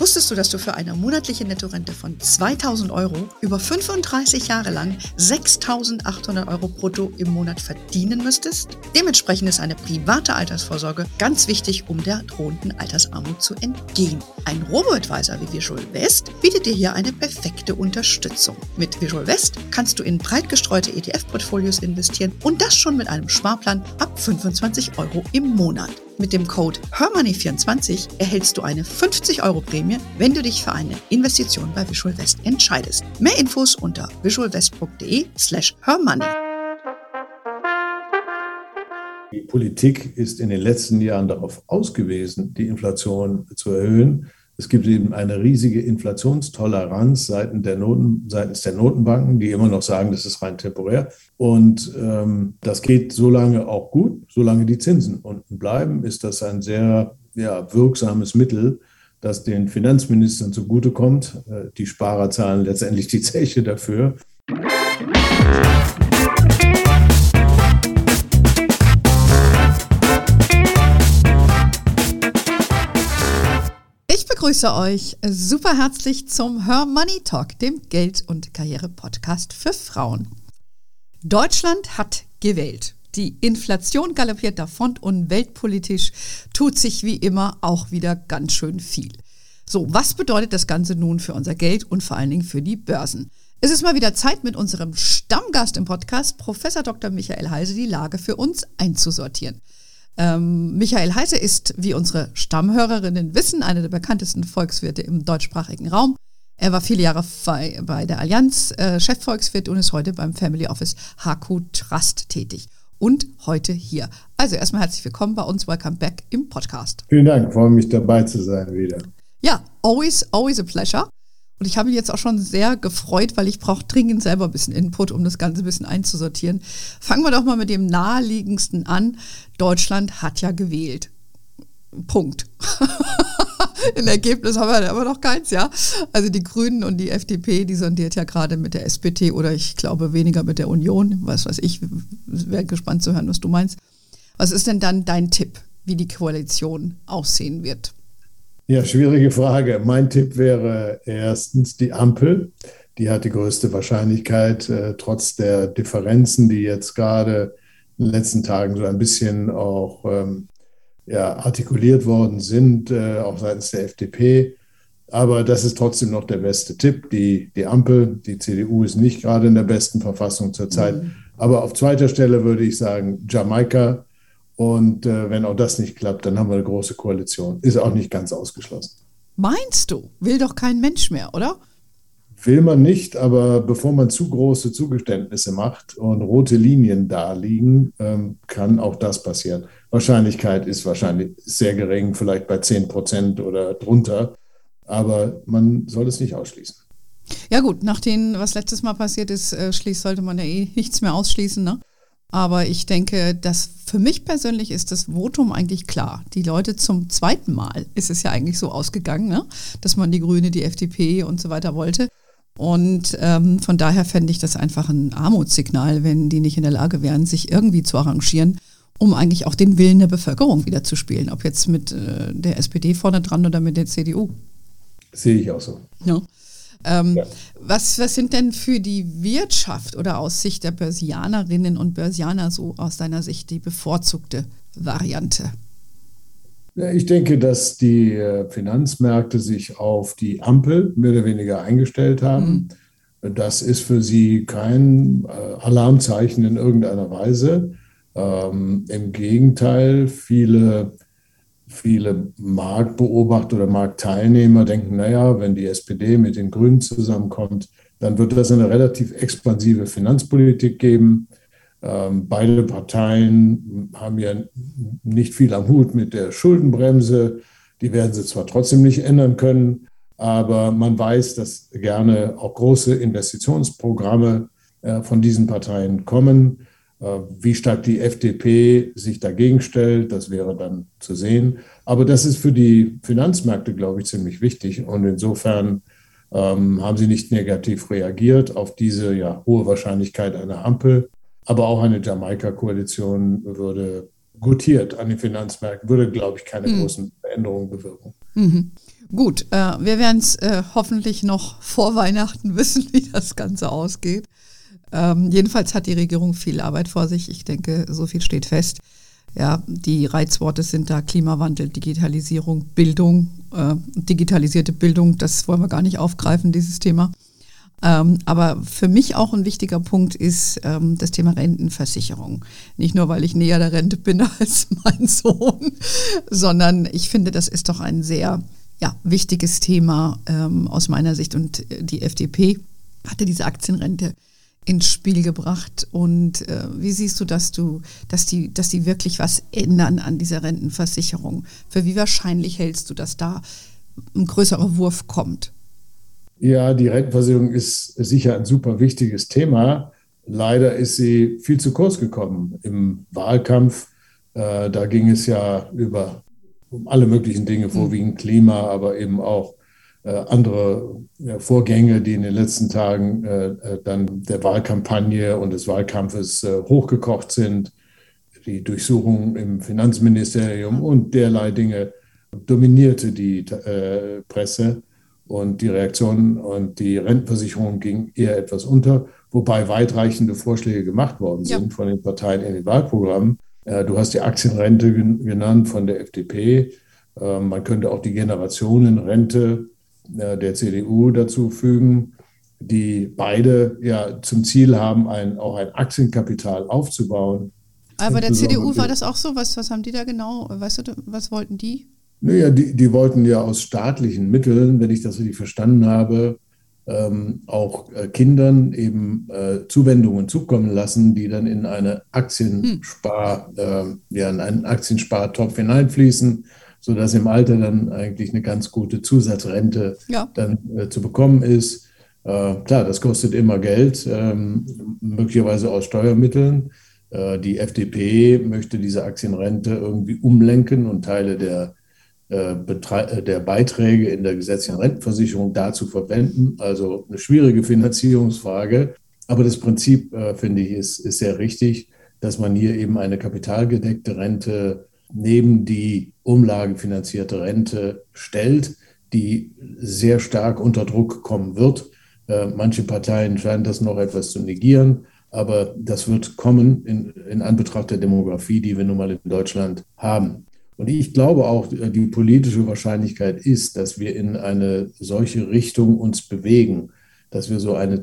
Wusstest du, dass du für eine monatliche Nettorente von 2.000 Euro über 35 Jahre lang 6.800 Euro brutto im Monat verdienen müsstest? Dementsprechend ist eine private Altersvorsorge ganz wichtig, um der drohenden Altersarmut zu entgehen. Ein Robo-Advisor wie Visual West bietet dir hier eine perfekte Unterstützung. Mit Visual West kannst du in breit gestreute ETF-Portfolios investieren und das schon mit einem Sparplan ab 25 Euro im Monat. Mit dem Code HERMONEY24 erhältst du eine 50 Euro Prämie, wenn du dich für eine Investition bei Visual West entscheidest. Mehr Infos unter visualwest.de/hermoney. Die Politik ist in den letzten Jahren darauf ausgewiesen, die Inflation zu erhöhen. Es gibt eben eine riesige Inflationstoleranz seitens der Notenbanken, die immer noch sagen, das ist rein temporär. Und das geht so lange auch gut, solange die Zinsen unten bleiben, ist das ein sehr wirksames Mittel, das den Finanzministern zugutekommt. Die Sparer zahlen letztendlich die Zeche dafür. Ich begrüße euch super herzlich zum Her Money Talk, dem Geld- und Karriere-Podcast für Frauen. Deutschland hat gewählt. Die Inflation galoppiert davon und weltpolitisch tut sich wie immer auch wieder ganz schön viel. So, was bedeutet das Ganze nun für unser Geld und vor allen Dingen für die Börsen? Es ist mal wieder Zeit, mit unserem Stammgast im Podcast, Professor Dr. Michael Heise, die Lage für uns einzusortieren. Michael Heise ist, wie unsere Stammhörerinnen wissen, einer der bekanntesten Volkswirte im deutschsprachigen Raum. Er war viele Jahre bei der Allianz Chefvolkswirt und ist heute beim Family Office HQ Trust tätig. Und heute hier. Also erstmal herzlich willkommen bei uns. Welcome back im Podcast. Vielen Dank, freue mich dabei zu sein wieder. Ja, always a pleasure. Und ich habe mich jetzt auch schon sehr gefreut, weil ich brauche dringend selber ein bisschen Input, um das Ganze ein bisschen einzusortieren. Fangen wir doch mal mit dem naheliegendsten an. Deutschland hat ja gewählt. Punkt. Ein Ergebnis haben wir aber noch keins, ja. Also die Grünen und die FDP, die sondiert ja gerade mit der SPD oder ich glaube weniger mit der Union. Was weiß ich, wäre gespannt zu hören, was du meinst. Was ist denn dann dein Tipp, wie die Koalition aussehen wird? Ja, schwierige Frage. Mein Tipp wäre erstens die Ampel. Die hat die größte Wahrscheinlichkeit, trotz der Differenzen, die jetzt gerade in den letzten Tagen so ein bisschen auch artikuliert worden sind, auch seitens der FDP. Aber das ist trotzdem noch der beste Tipp. Die Ampel, die CDU ist nicht gerade in der besten Verfassung zurzeit. Aber auf zweiter Stelle würde ich sagen Jamaika. Und wenn auch das nicht klappt, dann haben wir eine große Koalition. Ist auch nicht ganz ausgeschlossen. Meinst du? Will doch kein Mensch mehr, oder? Will man nicht, aber bevor man zu große Zugeständnisse macht und rote Linien da liegen, kann auch das passieren. Wahrscheinlichkeit ist wahrscheinlich sehr gering, vielleicht bei 10% oder drunter. Aber man soll es nicht ausschließen. Ja gut, nach dem, was letztes Mal passiert ist, sollte man ja nichts mehr ausschließen, ne? Aber ich denke, dass für mich persönlich ist das Votum eigentlich klar. Die Leute zum zweiten Mal ist es ja eigentlich so ausgegangen, ne? Dass man die Grüne, die FDP und so weiter wollte. Und von daher fände ich das einfach ein Armutssignal, wenn die nicht in der Lage wären, sich irgendwie zu arrangieren, um eigentlich auch den Willen der Bevölkerung wieder zu spielen. Ob jetzt mit der SPD vorne dran oder mit der CDU. Sehe ich auch so. Ja. Was sind denn für die Wirtschaft oder aus Sicht der Börsianerinnen und Börsianer so aus deiner Sicht die bevorzugte Variante? Ja, ich denke, dass die Finanzmärkte sich auf die Ampel mehr oder weniger eingestellt haben. Das ist für sie kein Alarmzeichen in irgendeiner Weise. Im Gegenteil, viele Marktbeobachter oder Marktteilnehmer denken, naja, wenn die SPD mit den Grünen zusammenkommt, dann wird das eine relativ expansive Finanzpolitik geben. Beide Parteien haben ja nicht viel am Hut mit der Schuldenbremse. Die werden sie zwar trotzdem nicht ändern können, aber man weiß, dass gerne auch große Investitionsprogramme von diesen Parteien kommen. Wie stark die FDP sich dagegen stellt, das wäre dann zu sehen. Aber das ist für die Finanzmärkte, glaube ich, ziemlich wichtig. Und insofern haben sie nicht negativ reagiert auf diese hohe Wahrscheinlichkeit einer Ampel. Aber auch eine Jamaika-Koalition würde gutiert an den Finanzmärkten, würde, glaube ich, keine großen Veränderungen bewirken. Gut, wir werden es hoffentlich noch vor Weihnachten wissen, wie das Ganze ausgeht. Jedenfalls hat die Regierung viel Arbeit vor sich. Ich denke, so viel steht fest. Ja, die Reizworte sind da Klimawandel, Digitalisierung, Bildung, digitalisierte Bildung. Das wollen wir gar nicht aufgreifen, dieses Thema. Aber für mich auch ein wichtiger Punkt ist das Thema Rentenversicherung. Nicht nur, weil ich näher der Rente bin als mein Sohn, sondern ich finde, das ist doch ein sehr wichtiges Thema aus meiner Sicht. Und die FDP hatte diese Aktienrente ins Spiel gebracht. Und wie siehst du, dass die wirklich was ändern an dieser Rentenversicherung? Für wie wahrscheinlich hältst du, dass da ein größerer Wurf kommt? Ja, die Rentenversicherung ist sicher ein super wichtiges Thema. Leider ist sie viel zu kurz gekommen im Wahlkampf. Da ging es ja um alle möglichen Dinge, vorwiegend Klima, aber eben auch andere Vorgänge, die in den letzten Tagen dann der Wahlkampagne und des Wahlkampfes hochgekocht sind. Die Durchsuchung im Finanzministerium und derlei Dinge dominierte die Presse und die Reaktion und die Rentenversicherung ging eher etwas unter, wobei weitreichende Vorschläge gemacht worden sind von den Parteien in den Wahlprogrammen. Du hast die Aktienrente genannt von der FDP. Man könnte auch die Generationenrente der CDU dazu fügen, die beide zum Ziel haben, auch ein Aktienkapital aufzubauen. Aber bei der CDU war das auch so? Was haben die da genau? Weißt du, was wollten die? Naja, die wollten ja aus staatlichen Mitteln, wenn ich das richtig verstanden habe, auch Kindern eben Zuwendungen zukommen lassen, die dann in eine in einen Aktienspartopf hineinfließen, sodass im Alter dann eigentlich eine ganz gute Zusatzrente dann zu bekommen ist. Klar, das kostet immer Geld, möglicherweise aus Steuermitteln. Die FDP möchte diese Aktienrente irgendwie umlenken und Teile der Beiträge in der gesetzlichen Rentenversicherung dazu verwenden. Also eine schwierige Finanzierungsfrage. Aber das Prinzip, finde ich, ist sehr richtig, dass man hier eben eine kapitalgedeckte Rente neben die umlagefinanzierte Rente stellt, die sehr stark unter Druck kommen wird. Manche Parteien scheinen das noch etwas zu negieren, aber das wird kommen in Anbetracht der Demografie, die wir nun mal in Deutschland haben. Und ich glaube auch, die politische Wahrscheinlichkeit ist, dass wir in eine solche Richtung uns bewegen, dass wir so eine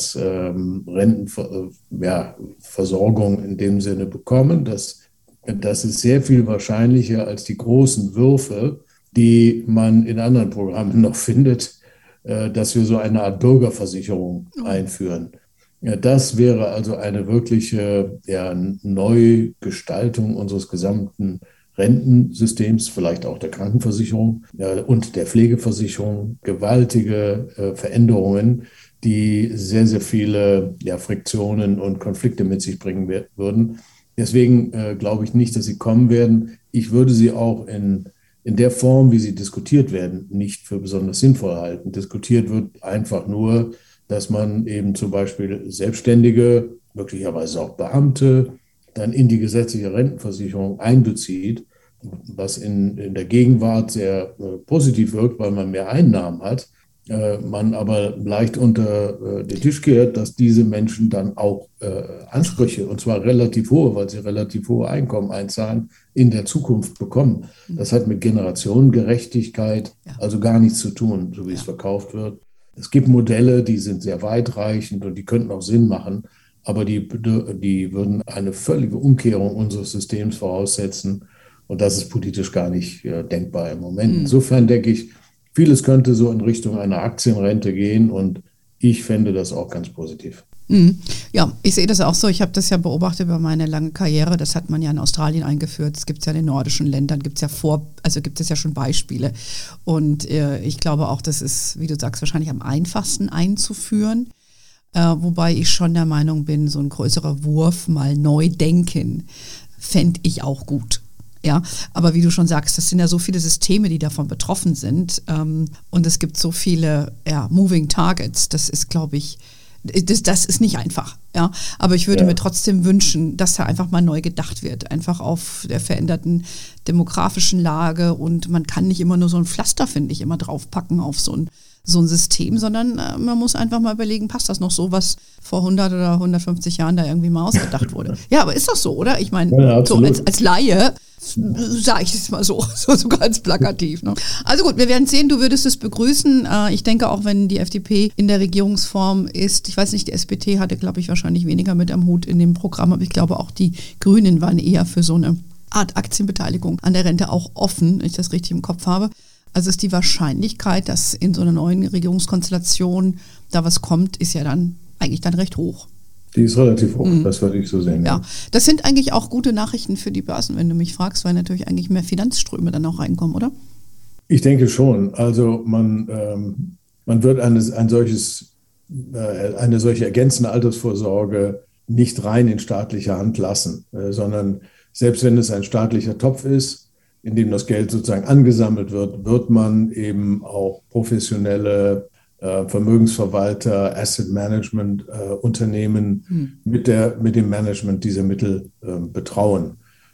Zusatzrentenversorgung in dem Sinne bekommen. Das ist sehr viel wahrscheinlicher als die großen Würfe, die man in anderen Programmen noch findet, dass wir so eine Art Bürgerversicherung einführen. Ja, das wäre also eine wirkliche Neugestaltung unseres gesamten Rentensystems, vielleicht auch der Krankenversicherung und der Pflegeversicherung, gewaltige Veränderungen, die sehr, sehr viele Friktionen und Konflikte mit sich bringen würden. Deswegen glaube ich nicht, dass sie kommen werden. Ich würde sie auch in der Form, wie sie diskutiert werden, nicht für besonders sinnvoll halten. Diskutiert wird einfach nur, dass man eben zum Beispiel Selbstständige, möglicherweise auch Beamte, dann in die gesetzliche Rentenversicherung einbezieht, was in der Gegenwart sehr positiv wirkt, weil man mehr Einnahmen hat, man aber leicht unter den Tisch kehrt, dass diese Menschen dann auch Ansprüche, und zwar relativ hohe, weil sie relativ hohe Einkommen einzahlen, in der Zukunft bekommen. Das hat mit Generationengerechtigkeit also gar nichts zu tun, so wie es verkauft wird. Es gibt Modelle, die sind sehr weitreichend und die könnten auch Sinn machen, aber die würden eine völlige Umkehrung unseres Systems voraussetzen. Und das ist politisch gar nicht denkbar im Moment. Insofern denke ich, vieles könnte so in Richtung einer Aktienrente gehen und ich fände das auch ganz positiv. Ja, ich sehe das auch so. Ich habe das ja beobachtet über meine lange Karriere. Das hat man ja in Australien eingeführt. Es gibt es ja in den nordischen Ländern, gibt es ja schon Beispiele. Und ich glaube auch, das ist, wie du sagst, wahrscheinlich am einfachsten einzuführen. Wobei ich schon der Meinung bin, so ein größerer Wurf, mal neu denken, fände ich auch gut. Ja, aber wie du schon sagst, das sind ja so viele Systeme, die davon betroffen sind. Und es gibt so viele Moving Targets. Das ist, glaube ich, Das ist nicht einfach, ja. Aber ich würde mir trotzdem wünschen, dass da einfach mal neu gedacht wird, einfach auf der veränderten demografischen Lage, und man kann nicht immer nur so ein Pflaster, finde ich, immer draufpacken auf so ein System, sondern man muss einfach mal überlegen, passt das noch so, was vor 100 oder 150 Jahren da irgendwie mal ausgedacht wurde. Ja, aber ist das so, oder? Ich meine, so als Laie sage ich es mal so ganz plakativ. Ne? Also gut, wir werden sehen, du würdest es begrüßen. Ich denke auch, wenn die FDP in der Regierungsform ist, ich weiß nicht, die SPD hatte, glaube ich, wahrscheinlich weniger mit am Hut in dem Programm, aber ich glaube auch die Grünen waren eher für so eine Art Aktienbeteiligung an der Rente auch offen, wenn ich das richtig im Kopf habe. Also ist die Wahrscheinlichkeit, dass in so einer neuen Regierungskonstellation da was kommt, ist ja dann eigentlich recht hoch. Die ist relativ hoch, das würde ich so sehen. Ja, das sind eigentlich auch gute Nachrichten für die Börsen, wenn du mich fragst, weil natürlich eigentlich mehr Finanzströme dann auch reinkommen, oder? Ich denke schon. Also man wird eine solche ergänzende Altersvorsorge nicht rein in staatlicher Hand lassen, sondern selbst wenn es ein staatlicher Topf ist, in dem das Geld sozusagen angesammelt wird, wird man eben auch professionelle Vermögensverwalter, Asset Management Unternehmen mit dem Management dieser Mittel betrauen.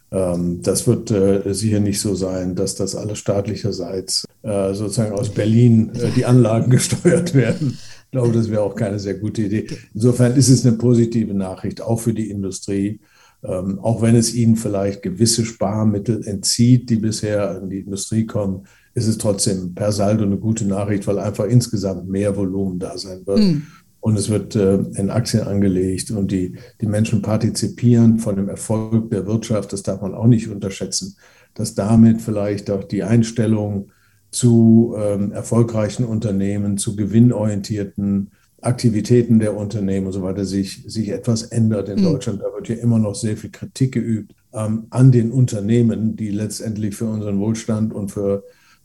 Das wird sicher nicht so sein, dass das alles staatlicherseits sozusagen aus Berlin die Anlagen gesteuert werden. Ich glaube, das wäre auch keine sehr gute Idee. Insofern ist es eine positive Nachricht, auch für die Industrie. Auch wenn es ihnen vielleicht gewisse Sparmittel entzieht, die bisher an die Industrie kommen, ist es trotzdem per Saldo eine gute Nachricht, weil einfach insgesamt mehr Volumen da sein wird. Und es wird in Aktien angelegt und die Menschen partizipieren von dem Erfolg der Wirtschaft. Das darf man auch nicht unterschätzen, dass damit vielleicht auch die Einstellung zu erfolgreichen Unternehmen, zu gewinnorientierten Aktivitäten der Unternehmen und so weiter sich etwas ändert in Deutschland. Da wird ja immer noch sehr viel Kritik geübt an den Unternehmen, die letztendlich für unseren Wohlstand und für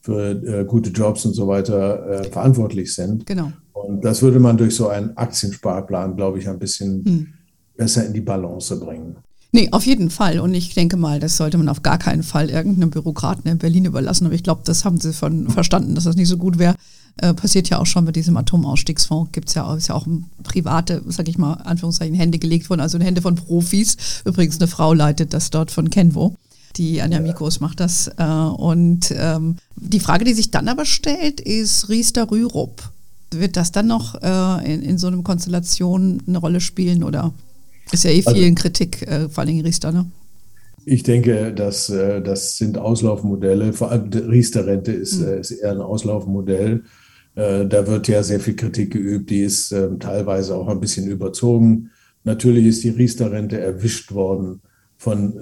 gute Jobs und so weiter verantwortlich sind. Genau. Und das würde man durch so einen Aktiensparplan, glaube ich, ein bisschen besser in die Balance bringen. Nee, auf jeden Fall. Und ich denke mal, das sollte man auf gar keinen Fall irgendeinem Bürokraten in Berlin überlassen. Aber ich glaube, das haben sie verstanden, dass das nicht so gut wäre. Passiert ja auch schon mit diesem Atomausstiegsfonds. Ist ja auch private, sag ich mal, Anführungszeichen, Hände gelegt worden, also in Hände von Profis. Übrigens, eine Frau leitet das dort von Kenvo. Die Anja Mikos macht das. Und die Frage, die sich dann aber stellt, ist Riester-Rürup. Wird das dann noch in so einer Konstellation eine Rolle spielen, oder ist ja viel in Kritik, vor allem Riester, ne? Ich denke, das sind Auslaufmodelle. Vor allem die Riester-Rente ist eher ein Auslaufmodell. Da wird ja sehr viel Kritik geübt. Die ist teilweise auch ein bisschen überzogen. Natürlich ist die Riester-Rente erwischt worden von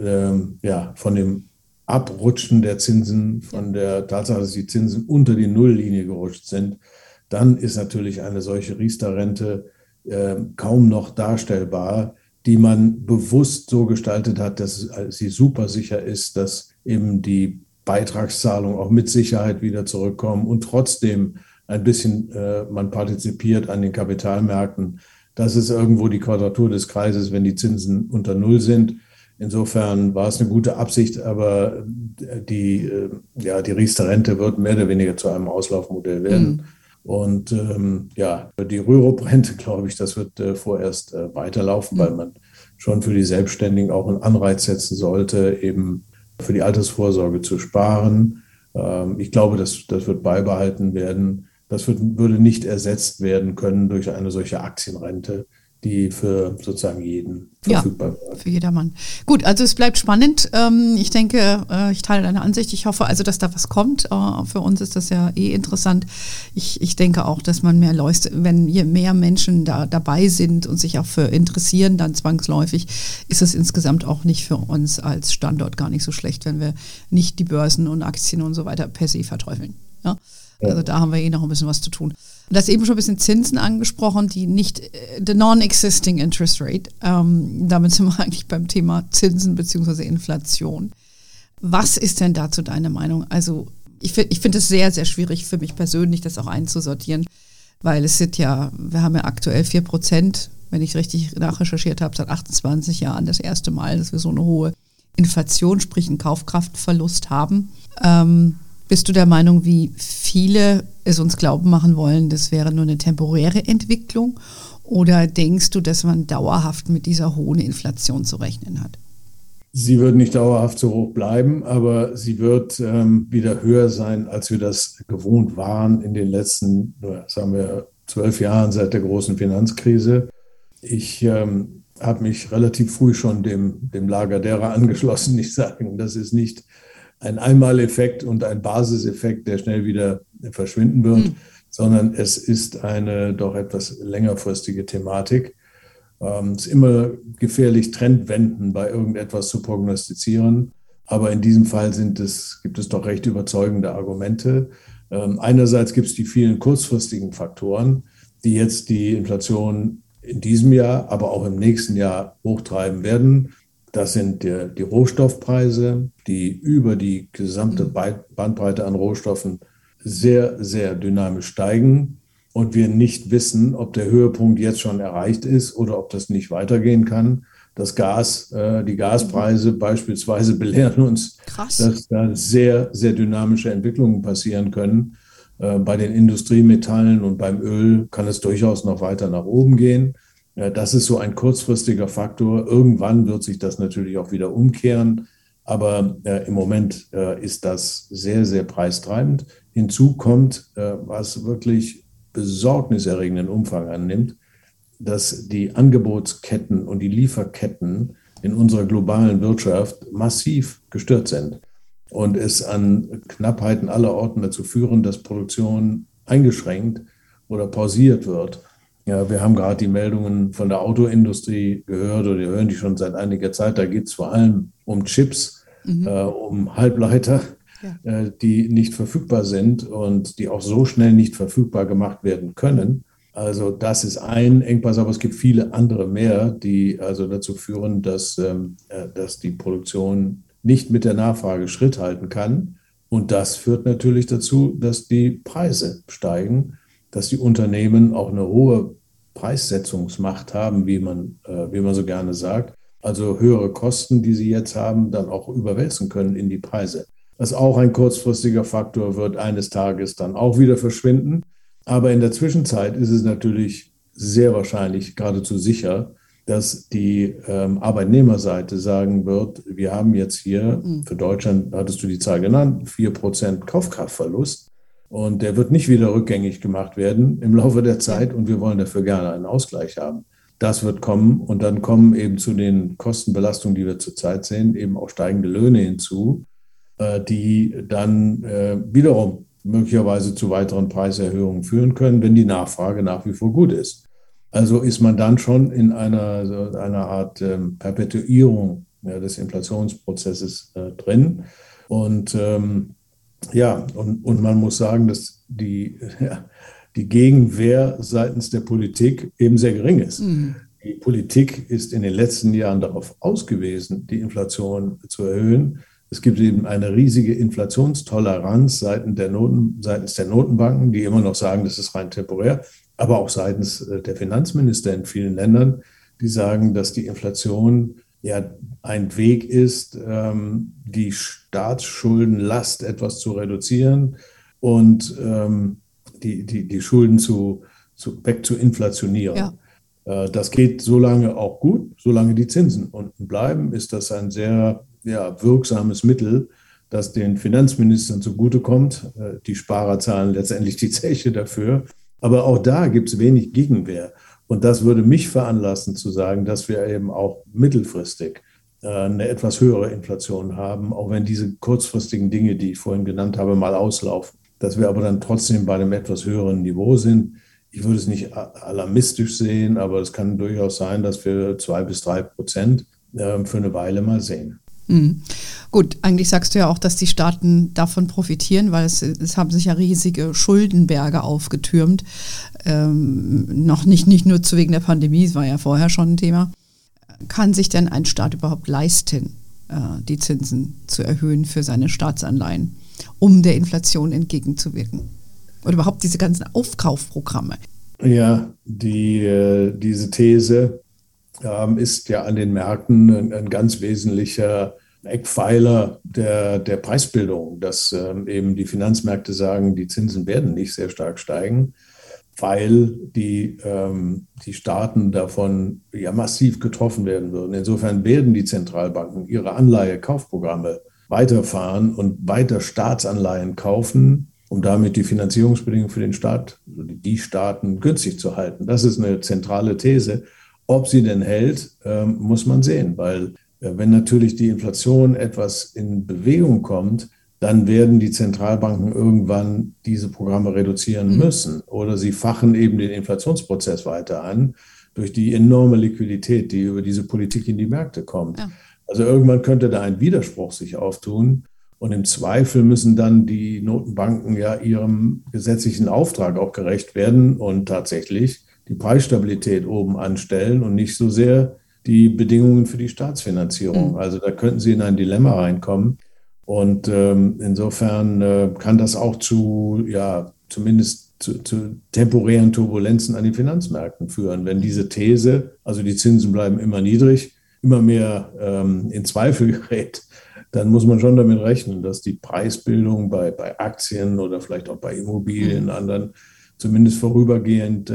dem Abrutschen der Zinsen, von der Tatsache, dass die Zinsen unter die Nulllinie gerutscht sind. Dann ist natürlich eine solche Riester-Rente kaum noch darstellbar, die man bewusst so gestaltet hat, dass sie super sicher ist, dass eben die Beitragszahlungen auch mit Sicherheit wieder zurückkommen und trotzdem ein bisschen man partizipiert an den Kapitalmärkten. Das ist irgendwo die Quadratur des Kreises, wenn die Zinsen unter Null sind. Insofern war es eine gute Absicht, aber die Riester-Rente wird mehr oder weniger zu einem Auslaufmodell werden. Und die Rürup-Rente, glaube ich, das wird vorerst weiterlaufen, weil man schon für die Selbstständigen auch einen Anreiz setzen sollte, eben für die Altersvorsorge zu sparen. Ich glaube, das wird beibehalten werden. Das würde nicht ersetzt werden können durch eine solche Aktienrente, die für sozusagen jeden verfügbar wird. Ja, für jedermann. Gut, also es bleibt spannend. Ich denke, ich teile deine Ansicht. Ich hoffe also, dass da was kommt. Für uns ist das ja interessant. Ich denke auch, dass man mehr Leute, wenn je mehr Menschen da dabei sind und sich auch für interessieren, dann zwangsläufig ist es insgesamt auch nicht für uns als Standort gar nicht so schlecht, wenn wir nicht die Börsen und Aktien und so weiter per se verteufeln. Ja? Also da haben wir noch ein bisschen was zu tun. Du hast eben schon ein bisschen Zinsen angesprochen, die nicht, the non-existing interest rate. Damit sind wir eigentlich beim Thema Zinsen bzw. Inflation. Was ist denn dazu deine Meinung? Also ich finde es sehr, sehr schwierig für mich persönlich, das auch einzusortieren, weil wir haben ja aktuell 4%, wenn ich richtig nachrecherchiert habe, seit 28 Jahren das erste Mal, dass wir so eine hohe Inflation, sprich einen Kaufkraftverlust haben. Bist du der Meinung, wie viele es uns glauben machen wollen, das wäre nur eine temporäre Entwicklung? Oder denkst du, dass man dauerhaft mit dieser hohen Inflation zu rechnen hat? Sie wird nicht dauerhaft so hoch bleiben, aber sie wird wieder höher sein, als wir das gewohnt waren in den letzten, sagen wir, 12 Jahren seit der großen Finanzkrise. Ich habe mich relativ früh schon dem Lager derer angeschlossen. Ich sage, das ist nicht ein Einmaleffekt und ein Basiseffekt, der schnell wieder verschwinden wird, sondern es ist eine doch etwas längerfristige Thematik. Es ist immer gefährlich, Trendwenden bei irgendetwas zu prognostizieren. Aber in diesem Fall gibt es doch recht überzeugende Argumente. Einerseits gibt es die vielen kurzfristigen Faktoren, die jetzt die Inflation in diesem Jahr, aber auch im nächsten Jahr hochtreiben werden. Das sind die Rohstoffpreise, die über die gesamte Bandbreite an Rohstoffen sehr, sehr dynamisch steigen. Und wir nicht wissen, ob der Höhepunkt jetzt schon erreicht ist oder ob das nicht weitergehen kann. Die Gaspreise beispielsweise belehren uns, dass da sehr, sehr dynamische Entwicklungen passieren können. Bei den Industriemetallen und beim Öl kann es durchaus noch weiter nach oben gehen. Das ist so ein kurzfristiger Faktor. Irgendwann wird sich das natürlich auch wieder umkehren. Aber im Moment ist das sehr, sehr preistreibend. Hinzu kommt, was wirklich besorgniserregenden Umfang annimmt, dass die Angebotsketten und die Lieferketten in unserer globalen Wirtschaft massiv gestört sind und es an Knappheiten aller Orten dazu führen, dass Produktion eingeschränkt oder pausiert wird. Ja, wir haben gerade die Meldungen von der Autoindustrie gehört oder wir hören die schon seit einiger Zeit. Da geht es vor allem um Chips, um Halbleiter, die nicht verfügbar sind und die auch so schnell nicht verfügbar gemacht werden können. Also das ist ein Engpass, aber es gibt viele andere mehr, die also dazu führen, dass die Produktion nicht mit der Nachfrage Schritt halten kann. Und das führt natürlich dazu, dass die Preise steigen, dass die Unternehmen auch eine hohe Preissetzungsmacht haben, wie man so gerne sagt. Also höhere Kosten, die sie jetzt haben, dann auch überwälzen können in die Preise. Das ist auch ein kurzfristiger Faktor, wird eines Tages dann auch wieder verschwinden. Aber in der Zwischenzeit ist es natürlich sehr wahrscheinlich, geradezu sicher, dass die Arbeitnehmerseite sagen wird, wir haben jetzt hier, für Deutschland hattest du die Zahl genannt, 4% Kaufkraftverlust. Und der wird nicht wieder rückgängig gemacht werden im Laufe der Zeit. Und wir wollen dafür gerne einen Ausgleich haben. Das wird kommen. Und dann kommen eben zu den Kostenbelastungen, die wir zurzeit sehen, eben auch steigende Löhne hinzu, die dann wiederum möglicherweise zu weiteren Preiserhöhungen führen können, wenn die Nachfrage nach wie vor gut ist. Also ist man dann schon in einer Art Perpetuierung des Inflationsprozesses drin. Und und man muss sagen, dass die Gegenwehr seitens der Politik eben sehr gering ist. Die Politik ist in den letzten Jahren darauf ausgewiesen, die Inflation zu erhöhen. Es gibt eben eine riesige Inflationstoleranz seitens der Notenbanken, die immer noch sagen, das ist rein temporär, aber auch seitens der Finanzminister in vielen Ländern, die sagen, dass die Inflation ja ein Weg ist, die Staatsschuldenlast etwas zu reduzieren und die Schulden weg zu inflationieren. Ja. Das geht so lange auch gut, solange die Zinsen unten bleiben, ist das ein sehr wirksames Mittel, das den Finanzministern zugutekommt. Die Sparer zahlen letztendlich die Zeche dafür. Aber auch da gibt es wenig Gegenwehr. Und das würde mich veranlassen zu sagen, dass wir eben auch mittelfristig eine etwas höhere Inflation haben, auch wenn diese kurzfristigen Dinge, die ich vorhin genannt habe, mal auslaufen. Dass wir aber dann trotzdem bei einem etwas höheren Niveau sind. Ich würde es nicht alarmistisch sehen, aber es kann durchaus sein, dass wir 2-3% für eine Weile mal sehen. Gut, eigentlich sagst du ja auch, dass die Staaten davon profitieren, weil es haben sich ja riesige Schuldenberge aufgetürmt. Noch nicht nur wegen der Pandemie, es war ja vorher schon ein Thema. Kann sich denn ein Staat überhaupt leisten, die Zinsen zu erhöhen für seine Staatsanleihen, um der Inflation entgegenzuwirken? Oder überhaupt diese ganzen Aufkaufprogramme? Ja, diese These ist ja an den Märkten ein ganz wesentlicher Eckpfeiler der Preisbildung, dass eben die Finanzmärkte sagen, die Zinsen werden nicht sehr stark steigen. weil die Staaten davon ja massiv getroffen werden würden. Insofern werden die Zentralbanken ihre Anleihekaufprogramme weiterfahren und weiter Staatsanleihen kaufen, um damit die Finanzierungsbedingungen für den Staat, die Staaten günstig zu halten. Das ist eine zentrale These. Ob sie denn hält, muss man sehen, weil wenn natürlich die Inflation etwas in Bewegung kommt, dann werden die Zentralbanken irgendwann diese Programme reduzieren müssen. Oder sie fachen eben den Inflationsprozess weiter an durch die enorme Liquidität, die über diese Politik in die Märkte kommt. Ja. Also irgendwann könnte da ein Widerspruch sich auftun. Und im Zweifel müssen dann die Notenbanken ja ihrem gesetzlichen Auftrag auch gerecht werden und tatsächlich die Preisstabilität oben anstellen und nicht so sehr die Bedingungen für die Staatsfinanzierung. Also da könnten sie in ein Dilemma reinkommen. Und insofern kann das auch zumindest zu temporären Turbulenzen an den Finanzmärkten führen, wenn diese These, also die Zinsen bleiben immer niedrig, immer mehr in Zweifel gerät. Dann muss man schon damit rechnen, dass die Preisbildung bei Aktien oder vielleicht auch bei Immobilien, anderen, zumindest vorübergehend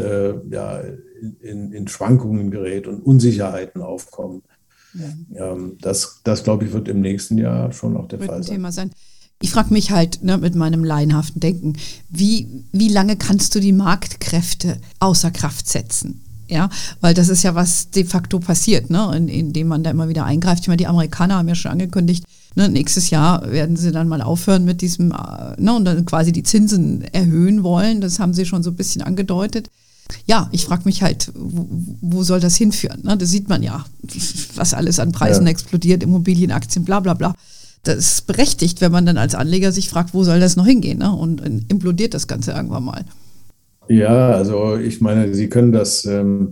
in Schwankungen gerät und Unsicherheiten aufkommen. Ja. Das glaube ich, wird im nächsten Jahr schon auch der Fall sein. Thema sein. Ich frage mich halt mit meinem laienhaften Denken, wie lange kannst du die Marktkräfte außer Kraft setzen? Ja, weil das ist ja, was de facto passiert, indem man da immer wieder eingreift. Ich meine, die Amerikaner haben ja schon angekündigt, nächstes Jahr werden sie dann mal aufhören mit diesem, und dann quasi die Zinsen erhöhen wollen. Das haben sie schon so ein bisschen angedeutet. Ja, ich frage mich halt, wo soll das hinführen? Das sieht man ja, was alles an Preisen explodiert, Immobilien, Aktien, bla bla bla. Das ist berechtigt, wenn man dann als Anleger sich fragt, wo soll das noch hingehen? Und implodiert das Ganze irgendwann mal. Ja, also ich meine, Sie können das,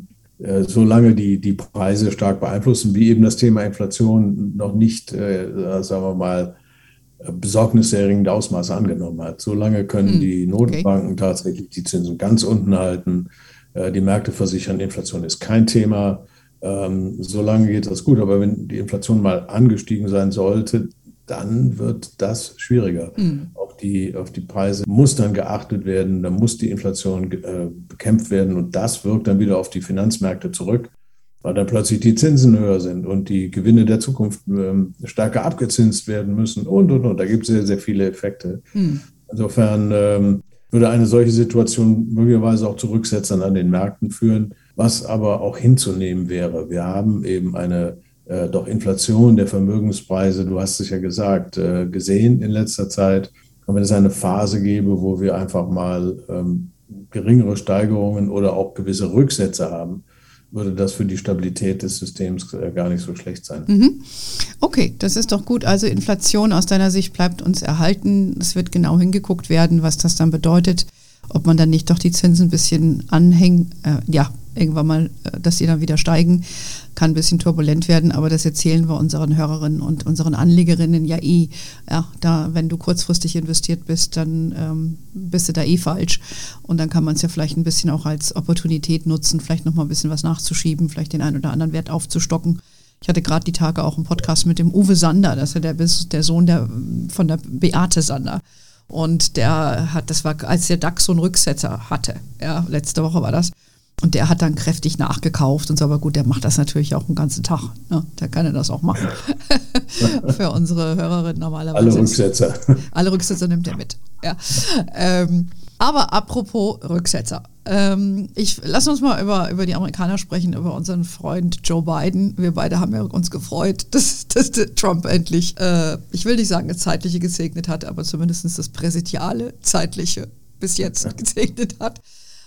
solange die Preise stark beeinflussen, wie eben das Thema Inflation noch nicht, sagen wir mal, besorgniserregende Ausmaße angenommen hat. Solange können die Notenbanken tatsächlich die Zinsen ganz unten halten. Die Märkte versichern, Inflation ist kein Thema. Solange geht das gut. Aber wenn die Inflation mal angestiegen sein sollte, dann wird das schwieriger. Auf die Preise muss dann geachtet werden, dann muss die Inflation bekämpft werden und das wirkt dann wieder auf die Finanzmärkte zurück, weil dann plötzlich die Zinsen höher sind und die Gewinne der Zukunft stärker abgezinst werden müssen und. Da gibt es sehr, sehr viele Effekte. Insofern würde eine solche Situation möglicherweise auch zu Rücksetzern an den Märkten führen, was aber auch hinzunehmen wäre. Wir haben eben eine doch Inflation der Vermögenspreise, du hast es ja gesagt, gesehen in letzter Zeit. Und wenn es eine Phase gäbe, wo wir einfach mal geringere Steigerungen oder auch gewisse Rücksätze haben, würde das für die Stabilität des Systems gar nicht so schlecht sein. Okay, das ist doch gut. Also Inflation aus deiner Sicht bleibt uns erhalten. Es wird genau hingeguckt werden, was das dann bedeutet, ob man dann nicht doch die Zinsen ein bisschen anhängen, irgendwann mal, dass die dann wieder steigen. Kann ein bisschen turbulent werden, aber das erzählen wir unseren Hörerinnen und unseren Anlegerinnen ja eh. Ja, wenn du kurzfristig investiert bist, dann bist du da eh falsch. Und dann kann man es ja vielleicht ein bisschen auch als Opportunität nutzen, vielleicht nochmal ein bisschen was nachzuschieben, vielleicht den einen oder anderen Wert aufzustocken. Ich hatte gerade die Tage auch einen Podcast mit dem Uwe Sander, das ist der Sohn von der Beate Sander. Und das war, als der DAX so einen Rücksetzer hatte, letzte Woche war das. Und der hat dann kräftig nachgekauft und so, aber gut, der macht das natürlich auch den ganzen Tag. Ne? Der kann ja das auch machen. Für unsere Hörerinnen normalerweise. Alle Rücksetzer nimmt er mit. Ja. Aber apropos Rücksetzer. Lass uns mal über die Amerikaner sprechen, über unseren Freund Joe Biden. Wir beide haben ja uns gefreut, dass Trump endlich, ich will nicht sagen, das Zeitliche gesegnet hat, aber zumindest das Präsidiale Zeitliche bis jetzt gesegnet hat.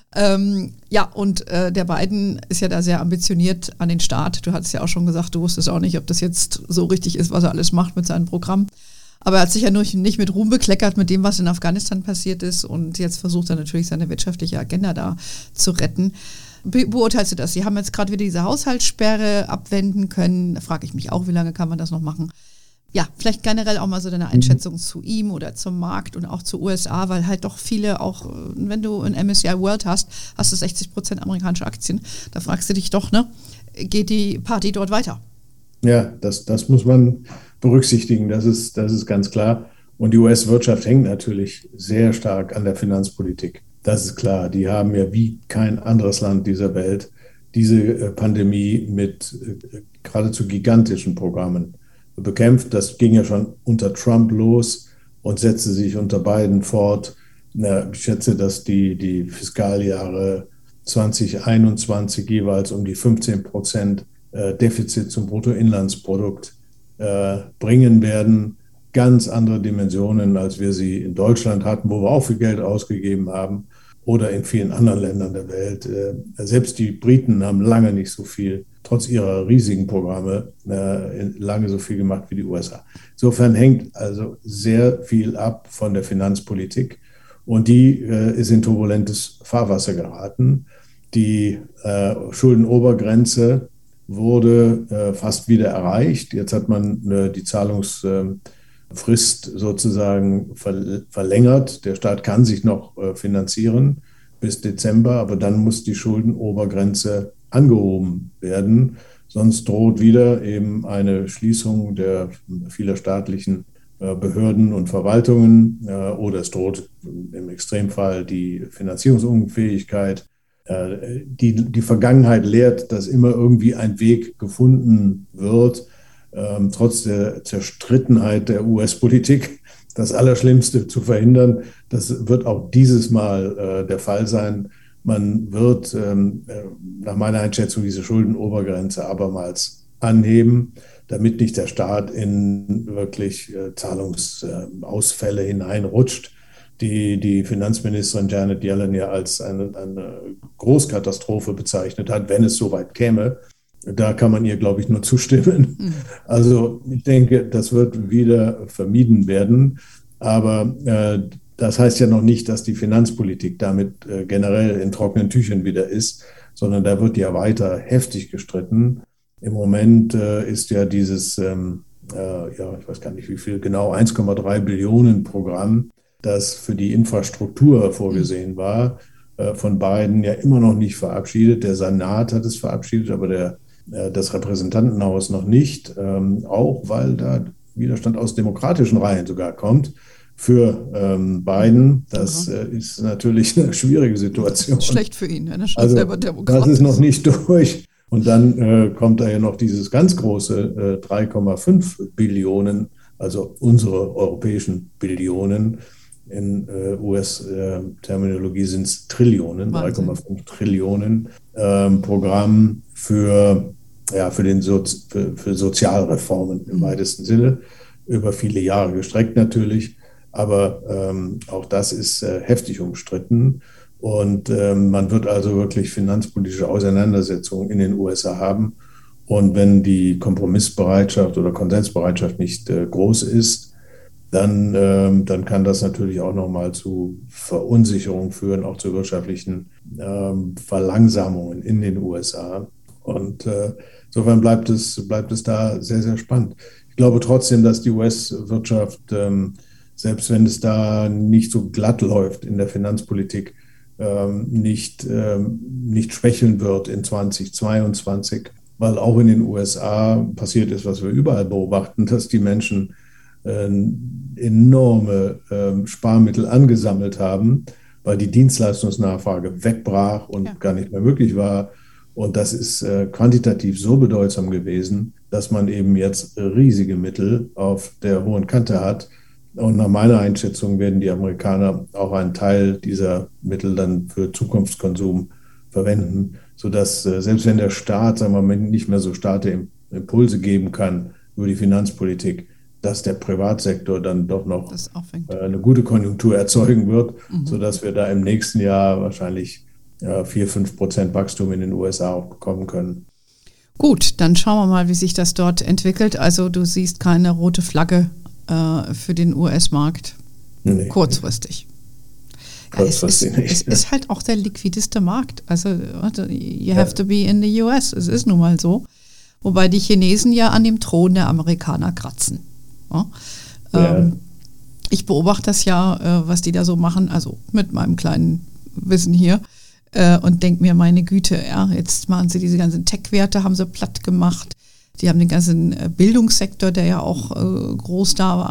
Der Biden ist ja da sehr ambitioniert an den Start. Du hattest ja auch schon gesagt, du wusstest auch nicht, ob das jetzt so richtig ist, was er alles macht mit seinem Programm. Aber er hat sich ja nicht mit Ruhm bekleckert mit dem, was in Afghanistan passiert ist. Und jetzt versucht er natürlich seine wirtschaftliche Agenda da zu retten. Beurteilst du das? Sie haben jetzt gerade wieder diese Haushaltssperre abwenden können. Da frage ich mich auch, wie lange kann man das noch machen? Ja, vielleicht generell auch mal so deine Einschätzung zu ihm oder zum Markt und auch zu USA, weil halt doch viele auch, wenn du ein MSCI World hast du 60% amerikanische Aktien. Da fragst du dich doch, geht die Party dort weiter? Ja, das muss man berücksichtigen, das ist ganz klar. Und die US-Wirtschaft hängt natürlich sehr stark an der Finanzpolitik. Das ist klar. Die haben ja wie kein anderes Land dieser Welt diese Pandemie mit geradezu gigantischen Programmen bekämpft. Das ging ja schon unter Trump los und setzte sich unter Biden fort. Ich schätze, dass die Fiskaljahre 2021 jeweils um die 15% Defizit zum Bruttoinlandsprodukt bringen werden. Ganz andere Dimensionen, als wir sie in Deutschland hatten, wo wir auch viel Geld ausgegeben haben, oder in vielen anderen Ländern der Welt. Selbst die Briten haben lange nicht so viel, trotz ihrer riesigen Programme, lange so viel gemacht wie die USA. Insofern hängt also sehr viel ab von der Finanzpolitik und die ist in turbulentes Fahrwasser geraten. Die Schuldenobergrenze wurde fast wieder erreicht. Jetzt hat man die Zahlungsfrist sozusagen verlängert. Der Staat kann sich noch finanzieren bis Dezember, aber dann muss die Schuldenobergrenze angehoben werden. Sonst droht wieder eben eine Schließung vieler staatlichen Behörden und Verwaltungen oder es droht im Extremfall die Finanzierungsunfähigkeit. Die Vergangenheit lehrt, dass immer irgendwie ein Weg gefunden wird, trotz der Zerstrittenheit der US-Politik, das Allerschlimmste zu verhindern. Das wird auch dieses Mal der Fall sein. Man wird nach meiner Einschätzung diese Schuldenobergrenze abermals anheben, damit nicht der Staat in wirklich Zahlungsausfälle hineinrutscht, die Finanzministerin Janet Yellen ja als eine Großkatastrophe bezeichnet hat, wenn es soweit käme. Da kann man ihr, glaube ich, nur zustimmen. Mhm. Also ich denke, das wird wieder vermieden werden. Aber das heißt ja noch nicht, dass die Finanzpolitik damit generell in trockenen Tüchern wieder ist, sondern da wird ja weiter heftig gestritten. Im Moment ist ja dieses, ich weiß gar nicht wie viel genau, 1,3 Billionen Programm, das für die Infrastruktur vorgesehen war, von Biden ja immer noch nicht verabschiedet. Der Senat hat es verabschiedet, aber das Repräsentantenhaus noch nicht, auch weil da Widerstand aus demokratischen Reihen sogar kommt für Biden. Das ist natürlich eine schwierige Situation. Schlecht für ihn, er ist also, selber Demokrat. Das ist noch nicht durch. Und dann kommt da ja noch dieses ganz große 3,5 Billionen, also unsere europäischen Billionen. In US-Terminologie sind es Trillionen, 3,5 Trillionen Programm für Sozialreformen im weitesten Sinne, über viele Jahre gestreckt natürlich, aber auch das ist heftig umstritten und man wird also wirklich finanzpolitische Auseinandersetzungen in den USA haben und wenn die Kompromissbereitschaft oder Konsensbereitschaft nicht groß ist, dann kann das natürlich auch nochmal zu Verunsicherung führen, auch zu wirtschaftlichen Verlangsamungen in den USA. Und insofern bleibt es da sehr, sehr spannend. Ich glaube trotzdem, dass die US-Wirtschaft, selbst wenn es da nicht so glatt läuft in der Finanzpolitik, nicht schwächeln wird in 2022, weil auch in den USA passiert ist, was wir überall beobachten, dass die Menschen enorme Sparmittel angesammelt haben, weil die Dienstleistungsnachfrage wegbrach und gar nicht mehr möglich war. Und das ist quantitativ so bedeutsam gewesen, dass man eben jetzt riesige Mittel auf der hohen Kante hat. Und nach meiner Einschätzung werden die Amerikaner auch einen Teil dieser Mittel dann für Zukunftskonsum verwenden, sodass selbst wenn der Staat, sagen wir mal, nicht mehr so starke Impulse geben kann über die Finanzpolitik, dass der Privatsektor dann doch noch eine gute Konjunktur erzeugen wird, sodass wir da im nächsten Jahr wahrscheinlich 4-5% Wachstum in den USA auch bekommen können. Gut, dann schauen wir mal, wie sich das dort entwickelt. Also du siehst keine rote Flagge für den US-Markt kurzfristig. Es ist halt auch der liquideste Markt. Also you have to be in the US. Es ist nun mal so. Wobei die Chinesen ja an dem Thron der Amerikaner kratzen. Ja. Ich beobachte das ja, was die da so machen, also mit meinem kleinen Wissen hier und denke mir, meine Güte, ja, jetzt machen sie diese ganzen Tech-Werte, haben sie platt gemacht. Die haben den ganzen Bildungssektor, der ja auch groß da war.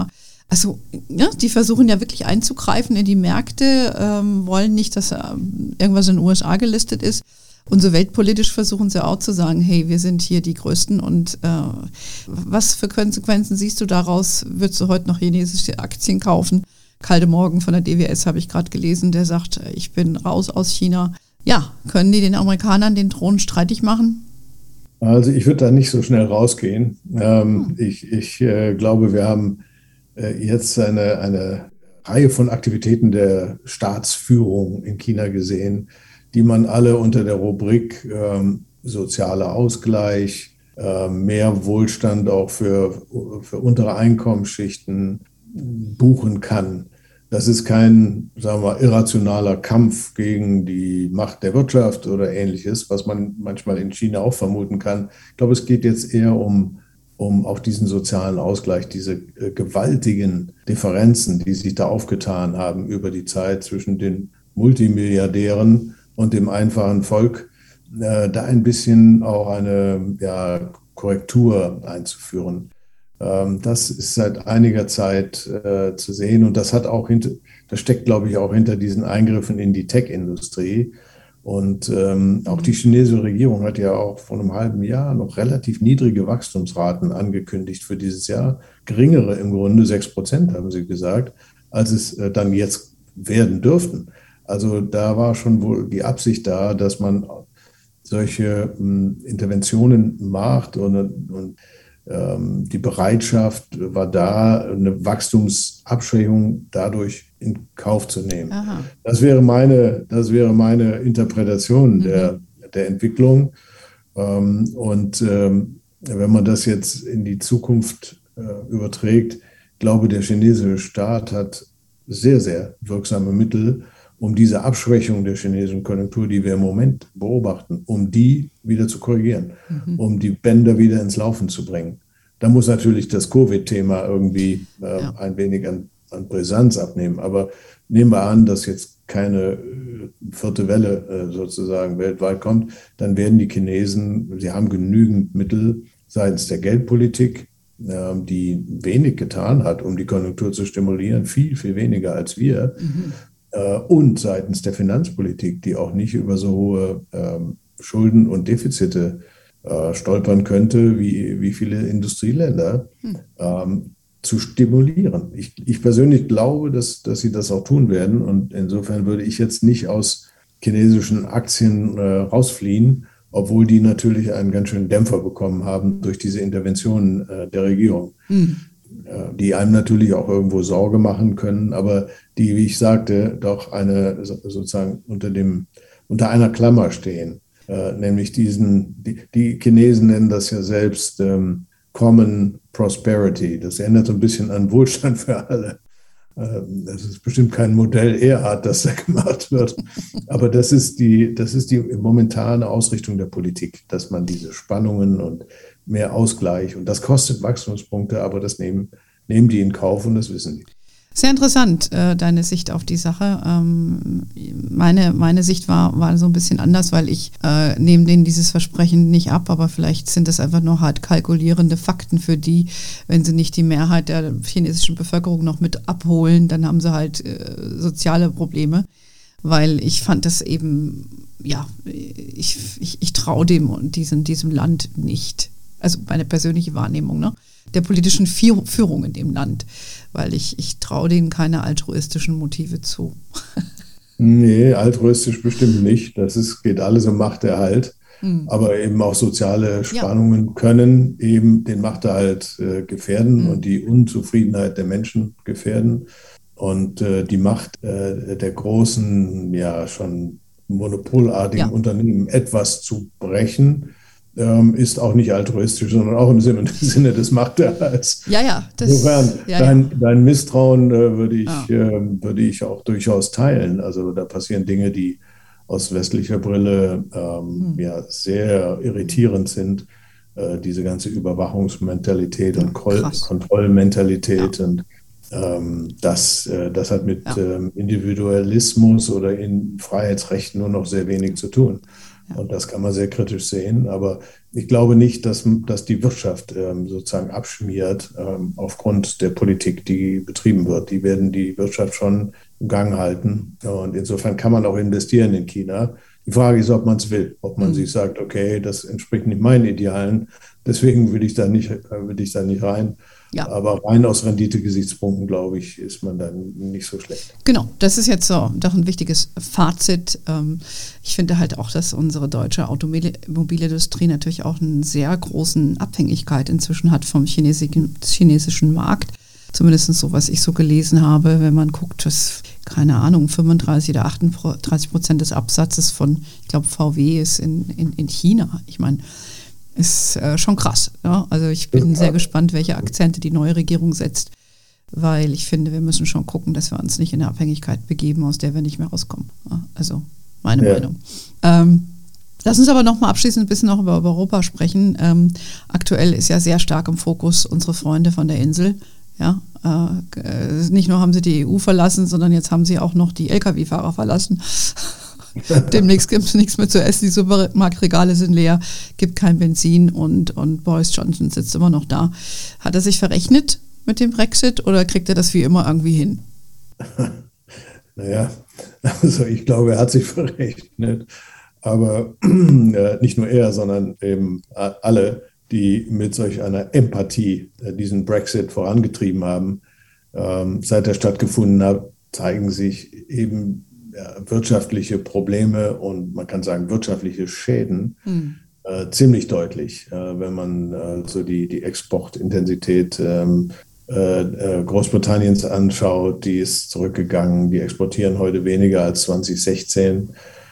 Also, ja, die versuchen ja wirklich einzugreifen in die Märkte, wollen nicht, dass irgendwas in den USA gelistet ist. Und so weltpolitisch versuchen sie auch zu sagen, hey, wir sind hier die Größten. Und was für Konsequenzen siehst du daraus? Würdest du heute noch chinesische Aktien kaufen? Kalte Morgen von der DWS habe ich gerade gelesen, der sagt, ich bin raus aus China. Ja, können die den Amerikanern den Thron streitig machen? Also ich würde da nicht so schnell rausgehen. Ich glaube, wir haben jetzt eine Reihe von Aktivitäten der Staatsführung in China gesehen, die man alle unter der Rubrik sozialer Ausgleich, mehr Wohlstand auch für untere Einkommensschichten buchen kann. Das ist kein, sagen wir mal, irrationaler Kampf gegen die Macht der Wirtschaft oder Ähnliches, was man manchmal in China auch vermuten kann. Ich glaube, es geht jetzt eher um auch diesen sozialen Ausgleich, diese gewaltigen Differenzen, die sich da aufgetan haben über die Zeit zwischen den Multimilliardären und dem einfachen Volk, da ein bisschen auch eine Korrektur einzuführen. Das ist seit einiger Zeit zu sehen und das steckt, glaube ich, auch hinter diesen Eingriffen in die Tech-Industrie. Und auch die chinesische Regierung hat ja auch vor einem halben Jahr noch relativ niedrige Wachstumsraten angekündigt für dieses Jahr. Geringere im Grunde, 6% haben sie gesagt, als es dann jetzt werden dürften. Also da war schon wohl die Absicht da, dass man solche Interventionen macht und die Bereitschaft war da, eine Wachstumsabschwächung dadurch in Kauf zu nehmen. Aha. Das wäre meine Interpretation der Entwicklung. Wenn man das jetzt in die Zukunft überträgt, ich glaube, der chinesische Staat hat sehr, sehr wirksame Mittel, um diese Abschwächung der chinesischen Konjunktur, die wir im Moment beobachten, um die wieder zu korrigieren, um die Bänder wieder ins Laufen zu bringen. Da muss natürlich das Covid-Thema irgendwie ein wenig an Brisanz abnehmen. Aber nehmen wir an, dass jetzt keine vierte Welle sozusagen weltweit kommt, dann werden die Chinesen, sie haben genügend Mittel seitens der Geldpolitik, die wenig getan hat, um die Konjunktur zu stimulieren, viel, viel weniger als wir. Und seitens der Finanzpolitik, die auch nicht über so hohe Schulden und Defizite stolpern könnte, wie viele Industrieländer, zu stimulieren. Ich persönlich glaube, dass sie das auch tun werden. Und insofern würde ich jetzt nicht aus chinesischen Aktien rausfliehen, obwohl die natürlich einen ganz schönen Dämpfer bekommen haben durch diese Interventionen der Regierung. Die einem natürlich auch irgendwo Sorge machen können, aber die, wie ich sagte, doch sozusagen unter einer Klammer stehen. Nämlich die Chinesen nennen das ja selbst Common Prosperity. Das erinnert so ein bisschen an Wohlstand für alle. Das ist bestimmt kein Modell Erhard, das da gemacht wird. Aber das ist die momentane Ausrichtung der Politik, dass man diese Spannungen und mehr Ausgleich, und das kostet Wachstumspunkte, aber das nehmen die in Kauf und das wissen die. Sehr interessant, deine Sicht auf die Sache. Meine Sicht war so ein bisschen anders, weil ich nehme denen dieses Versprechen nicht ab, aber vielleicht sind das einfach nur halt kalkulierende Fakten für die, wenn sie nicht die Mehrheit der chinesischen Bevölkerung noch mit abholen, dann haben sie halt soziale Probleme, weil ich fand das eben, ja, ich traue diesem Land nicht. Also meine persönliche Wahrnehmung, ne? Der politischen Führung in dem Land, weil ich traue denen keine altruistischen Motive zu. Nee, altruistisch bestimmt nicht. Geht alles um Machterhalt. Aber eben auch soziale Spannungen können eben den Machterhalt gefährden und die Unzufriedenheit der Menschen gefährden. Und die Macht der großen, ja schon monopolartigen Unternehmen etwas zu brechen, ist auch nicht altruistisch, sondern auch im Sinne des Machterhalts. Insofern, dein Misstrauen würde ich auch durchaus teilen. Also da passieren Dinge, die aus westlicher Brille sehr irritierend sind. Diese ganze Überwachungsmentalität und Kontrollmentalität und Das hat mit Individualismus oder in Freiheitsrechten nur noch sehr wenig zu tun. Ja. Und das kann man sehr kritisch sehen. Aber ich glaube nicht, dass die Wirtschaft sozusagen abschmiert aufgrund der Politik, die betrieben wird. Die werden die Wirtschaft schon im Gang halten. Und insofern kann man auch investieren in China. Die Frage ist, ob man es will, ob man sich sagt, okay, das entspricht nicht meinen Idealen, deswegen will ich da nicht rein. Ja. Aber rein aus Rendite-Gesichtspunkten, glaube ich, ist man dann nicht so schlecht. Genau, das ist jetzt so doch ein wichtiges Fazit. Ich finde halt auch, dass unsere deutsche Automobilindustrie natürlich auch eine sehr großen Abhängigkeit inzwischen hat vom chinesischen Markt. Zumindest so, was ich so gelesen habe, wenn man guckt, dass, keine Ahnung, 35 oder 38% des Absatzes von, ich glaube, VW ist in China. Ich meine, ist schon krass. Ja? Also ich bin sehr gespannt, welche Akzente die neue Regierung setzt, weil ich finde, wir müssen schon gucken, dass wir uns nicht in eine Abhängigkeit begeben, aus der wir nicht mehr rauskommen. Ja? Also meine Meinung. Lass uns aber noch mal abschließend ein bisschen noch über Europa sprechen. Aktuell ist ja sehr stark im Fokus unsere Freunde von der Insel. Ja? Nicht nur haben sie die EU verlassen, sondern jetzt haben sie auch noch die Lkw-Fahrer verlassen. Demnächst gibt es nichts mehr zu essen, die Supermarktregale sind leer, gibt kein Benzin und Boris Johnson sitzt immer noch da. Hat er sich verrechnet mit dem Brexit oder kriegt er das wie immer irgendwie hin? Naja, also ich glaube, er hat sich verrechnet, aber nicht nur er, sondern eben alle, die mit solch einer Empathie diesen Brexit vorangetrieben haben, seit er stattgefunden hat, zeigen sich eben wirtschaftliche Probleme und man kann sagen wirtschaftliche Schäden ziemlich deutlich, wenn man so die Exportintensität Großbritanniens anschaut. Die ist zurückgegangen, die exportieren heute weniger als 2016.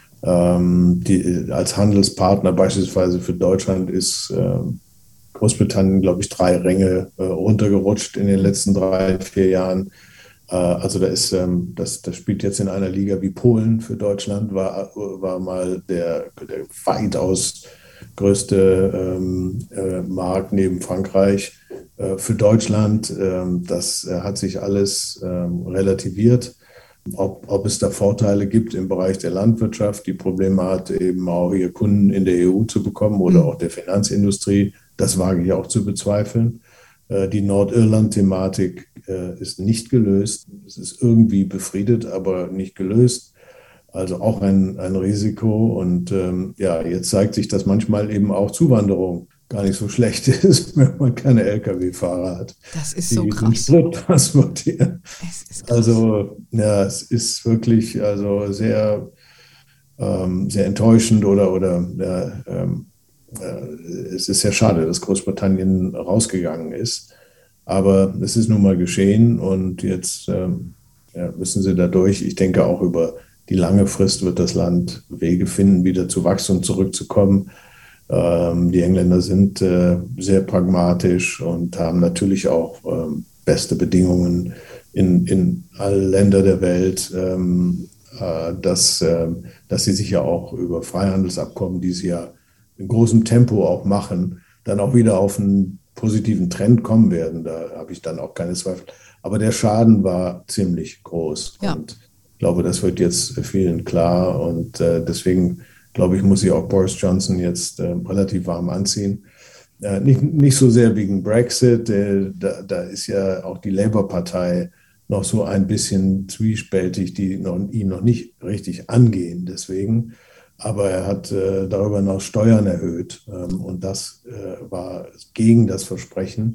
Als Handelspartner beispielsweise für Deutschland ist Großbritannien, glaube ich, 3 Ränge runtergerutscht in den letzten 3-4 Jahren. Also das spielt jetzt in einer Liga wie Polen für Deutschland, war mal der weitaus größte Markt neben Frankreich für Deutschland. Das hat sich alles relativiert. Ob es da Vorteile gibt im Bereich der Landwirtschaft, die Probleme hat, eben auch ihre Kunden in der EU zu bekommen oder auch der Finanzindustrie, das wage ich auch zu bezweifeln. Die Nordirland-Thematik ist nicht gelöst. Es ist irgendwie befriedet, aber nicht gelöst. Also auch ein Risiko. Und jetzt zeigt sich, dass manchmal eben auch Zuwanderung gar nicht so schlecht ist, wenn man keine Lkw-Fahrer hat. Das ist so krass. Die Sprit transportieren. Also ja, es ist wirklich sehr, sehr enttäuschend es ist sehr schade, dass Großbritannien rausgegangen ist. Aber es ist nun mal geschehen und jetzt müssen sie da durch. Ich denke, auch über die lange Frist wird das Land Wege finden, wieder zu Wachstum zurückzukommen. Die Engländer sind sehr pragmatisch und haben natürlich auch beste Bedingungen in alle Länder der Welt, dass sie sich ja auch über Freihandelsabkommen, die sie ja in großem Tempo auch machen, dann auch wieder auf einen positiven Trend kommen werden. Da habe ich dann auch keine Zweifel. Aber der Schaden war ziemlich groß. Ja. Und ich glaube, das wird jetzt vielen klar. Und deswegen, glaube ich, muss sich auch Boris Johnson jetzt relativ warm anziehen. Nicht so sehr wegen Brexit. Da ist ja auch die Labour-Partei noch so ein bisschen zwiespältig, die ihn noch nicht richtig angehen. Deswegen. Aber er hat darüber hinaus Steuern erhöht und das war gegen das Versprechen.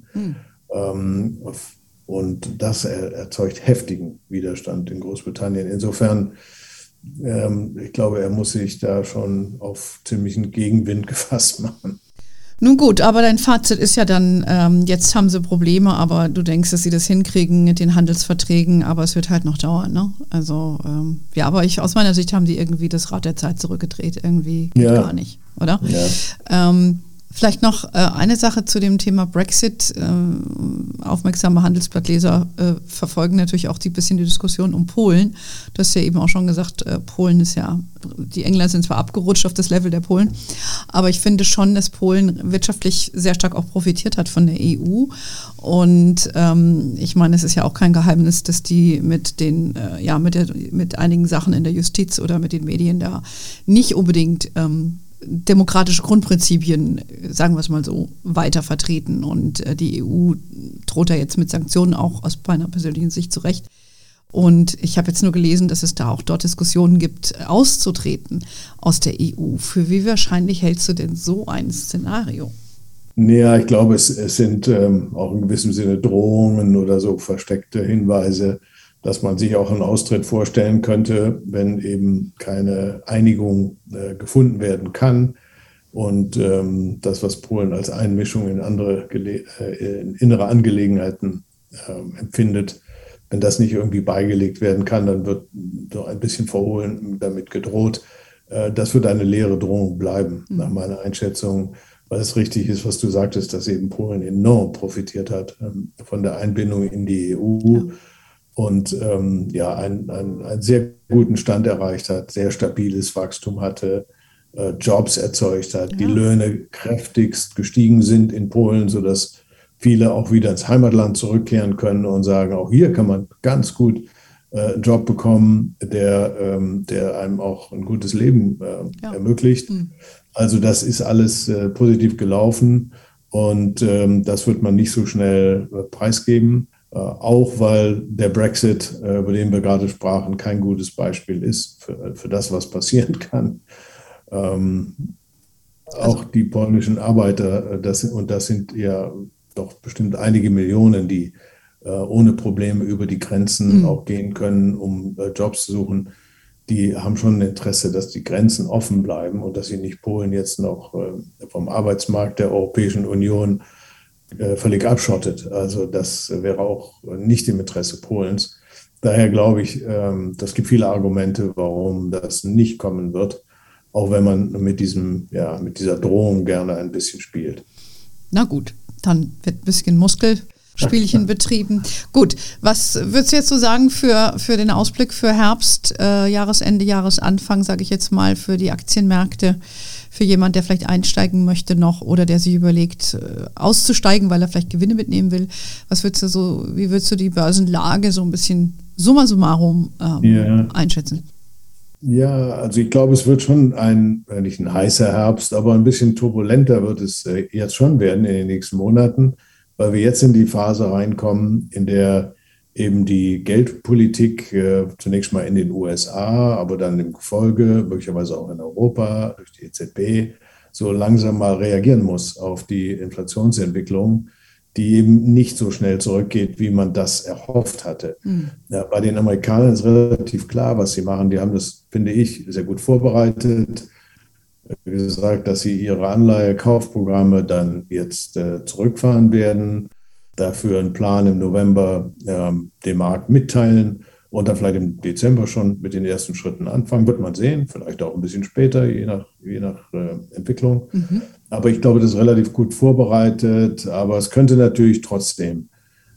Und das erzeugt heftigen Widerstand in Großbritannien. Insofern, ich glaube, er muss sich da schon auf ziemlichen Gegenwind gefasst machen. Nun gut, aber dein Fazit ist ja dann, jetzt haben sie Probleme, aber du denkst, dass sie das hinkriegen mit den Handelsverträgen, aber es wird halt noch dauern, ne? Also, aber aus meiner Sicht haben die irgendwie das Rad der Zeit zurückgedreht, irgendwie geht gar nicht, oder? Ja. Vielleicht noch eine Sache zu dem Thema Brexit. Aufmerksame Handelsblattleser verfolgen natürlich auch ein bisschen die Diskussion um Polen. Du hast ja eben auch schon gesagt, Polen ist ja, die Engländer sind zwar abgerutscht auf das Level der Polen, aber ich finde schon, dass Polen wirtschaftlich sehr stark auch profitiert hat von der EU. Und ich meine, es ist ja auch kein Geheimnis, dass die mit einigen Sachen in der Justiz oder mit den Medien da nicht unbedingt demokratische Grundprinzipien, sagen wir es mal so, weiter vertreten. Und die EU droht da jetzt mit Sanktionen auch aus meiner persönlichen Sicht zurecht. Und ich habe jetzt nur gelesen, dass es da auch dort Diskussionen gibt, auszutreten aus der EU. Für wie wahrscheinlich hältst du denn so ein Szenario? Naja, ich glaube, es sind auch in gewissem Sinne Drohungen oder so versteckte Hinweise, dass man sich auch einen Austritt vorstellen könnte, wenn eben keine Einigung gefunden werden kann. Und das, was Polen als Einmischung in in innere Angelegenheiten empfindet, wenn das nicht irgendwie beigelegt werden kann, dann wird so ein bisschen verhohlen damit gedroht. Das wird eine leere Drohung bleiben, nach meiner Einschätzung, weil es richtig ist, was du sagtest, dass eben Polen enorm profitiert hat von der Einbindung in die EU. Ja. Und einen sehr guten Stand erreicht hat, sehr stabiles Wachstum hatte, Jobs erzeugt hat, die Löhne kräftigst gestiegen sind in Polen, sodass viele auch wieder ins Heimatland zurückkehren können und sagen, auch hier kann man ganz gut einen Job bekommen, der einem auch ein gutes Leben ermöglicht. Also das ist alles positiv gelaufen und das wird man nicht so schnell preisgeben. Auch weil der Brexit, über den wir gerade sprachen, kein gutes Beispiel ist für das, was passieren kann. Auch die polnischen Arbeiter, das sind ja doch bestimmt einige Millionen, die ohne Probleme über die Grenzen auch gehen können, um Jobs zu suchen. Die haben schon ein Interesse, dass die Grenzen offen bleiben und dass sie nicht Polen jetzt noch vom Arbeitsmarkt der Europäischen Union völlig abschottet. Also das wäre auch nicht im Interesse Polens. Daher glaube ich, das gibt viele Argumente, warum das nicht kommen wird, auch wenn man mit dieser Drohung gerne ein bisschen spielt. Na gut, dann wird ein bisschen Muskelspielchen betrieben. Gut, was würdest du jetzt so sagen für den Ausblick für Herbst, Jahresende, Jahresanfang, sage ich jetzt mal, für die Aktienmärkte? Für jemand, der vielleicht einsteigen möchte noch oder der sich überlegt, auszusteigen, weil er vielleicht Gewinne mitnehmen will. Wie würdest du die Börsenlage so ein bisschen summa summarum einschätzen? Ja, also ich glaube, es wird schon nicht ein heißer Herbst, aber ein bisschen turbulenter wird es jetzt schon werden in den nächsten Monaten, weil wir jetzt in die Phase reinkommen, in der eben die Geldpolitik zunächst mal in den USA, aber dann im Gefolge, möglicherweise auch in Europa, durch die EZB, so langsam mal reagieren muss auf die Inflationsentwicklung, die eben nicht so schnell zurückgeht, wie man das erhofft hatte. Ja, bei den Amerikanern ist relativ klar, was sie machen. Die haben das, finde ich, sehr gut vorbereitet. Gesagt, dass sie ihre Anleihekaufprogramme dann jetzt zurückfahren werden, dafür einen Plan im November dem Markt mitteilen und dann vielleicht im Dezember schon mit den ersten Schritten anfangen. Wird man sehen, vielleicht auch ein bisschen später, je nach Entwicklung. Aber ich glaube, das ist relativ gut vorbereitet. Aber es könnte natürlich trotzdem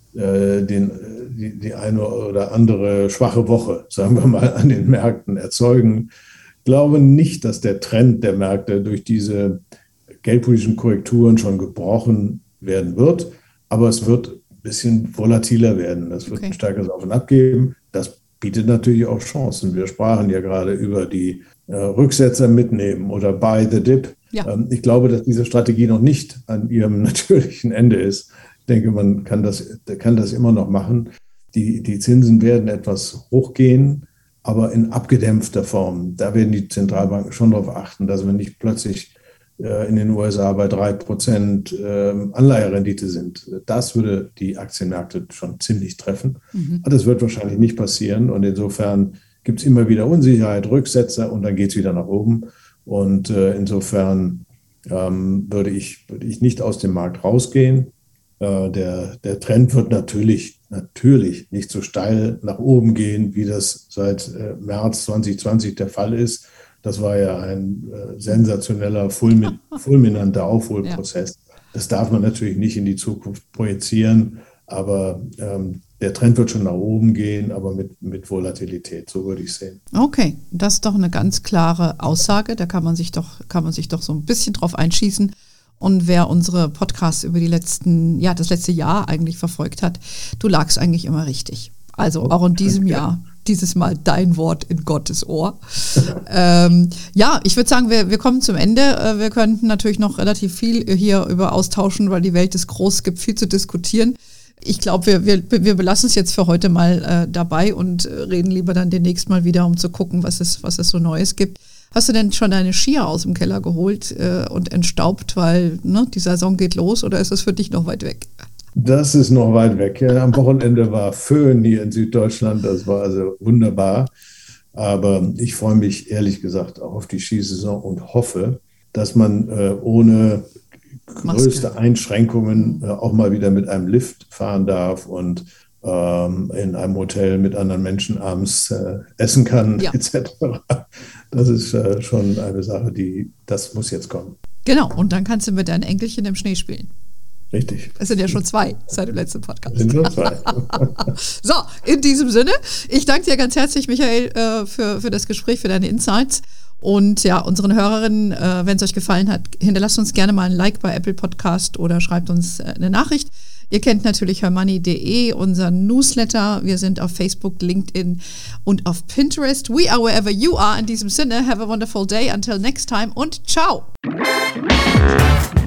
die eine oder andere schwache Woche, sagen wir mal, an den Märkten erzeugen. Ich glaube nicht, dass der Trend der Märkte durch diese geldpolitischen Korrekturen schon gebrochen werden wird. Aber es wird ein bisschen volatiler werden. Das wird ein stärkeres Auf und Ab geben. Das bietet natürlich auch Chancen. Wir sprachen ja gerade über die Rücksetzer mitnehmen oder Buy the Dip. Ja. Ich glaube, dass diese Strategie noch nicht an ihrem natürlichen Ende ist. Ich denke, man kann das immer noch machen. Die Zinsen werden etwas hochgehen, aber in abgedämpfter Form. Da werden die Zentralbanken schon darauf achten, dass wir nicht plötzlich in den USA bei 3% Anleiherendite sind. Das würde die Aktienmärkte schon ziemlich treffen. Aber das wird wahrscheinlich nicht passieren. Und insofern gibt es immer wieder Unsicherheit, Rücksetzer und dann geht es wieder nach oben. Und insofern würde ich nicht aus dem Markt rausgehen. Der Trend wird natürlich nicht so steil nach oben gehen, wie das seit März 2020 der Fall ist, Das war ja ein sensationeller, fulminanter Aufholprozess. Ja. Das darf man natürlich nicht in die Zukunft projizieren, aber der Trend wird schon nach oben gehen, aber mit Volatilität, so würde ich sehen. Okay, das ist doch eine ganz klare Aussage, da kann man sich doch so ein bisschen drauf einschießen. Und wer unsere Podcasts über das letzte Jahr eigentlich verfolgt hat, du lagst eigentlich immer richtig. Also auch in diesem Jahr, dieses Mal dein Wort in Gottes Ohr. Ich würde sagen, wir kommen zum Ende. Wir könnten natürlich noch relativ viel hier über austauschen, weil die Welt ist groß, es gibt viel zu diskutieren. Ich glaube, wir belassen es jetzt für heute mal dabei und reden lieber dann demnächst mal wieder, um zu gucken, was es so Neues gibt. Hast du denn schon deine Skier aus dem Keller geholt und entstaubt, weil die Saison geht los, oder ist das für dich noch weit weg? Das ist noch weit weg. Ja, am Wochenende war Föhn hier in Süddeutschland, das war also wunderbar. Aber ich freue mich ehrlich gesagt auch auf die Skisaison und hoffe, dass man ohne größte Einschränkungen auch mal wieder mit einem Lift fahren darf und in einem Hotel mit anderen Menschen abends essen kann, etc. Das ist schon eine Sache, das muss jetzt kommen. Genau, und dann kannst du mit deinen Enkelchen im Schnee spielen. Richtig. Es sind ja schon 2 seit dem letzten Podcast. Es sind schon 2. So, in diesem Sinne, ich danke dir ganz herzlich, Michael, für das Gespräch, für deine Insights. Und ja, unseren Hörerinnen, wenn es euch gefallen hat, hinterlasst uns gerne mal ein Like bei Apple Podcast oder schreibt uns eine Nachricht. Ihr kennt natürlich hermoney.de, unseren Newsletter. Wir sind auf Facebook, LinkedIn und auf Pinterest. We are wherever you are. In diesem Sinne, have a wonderful day. Until next time und ciao.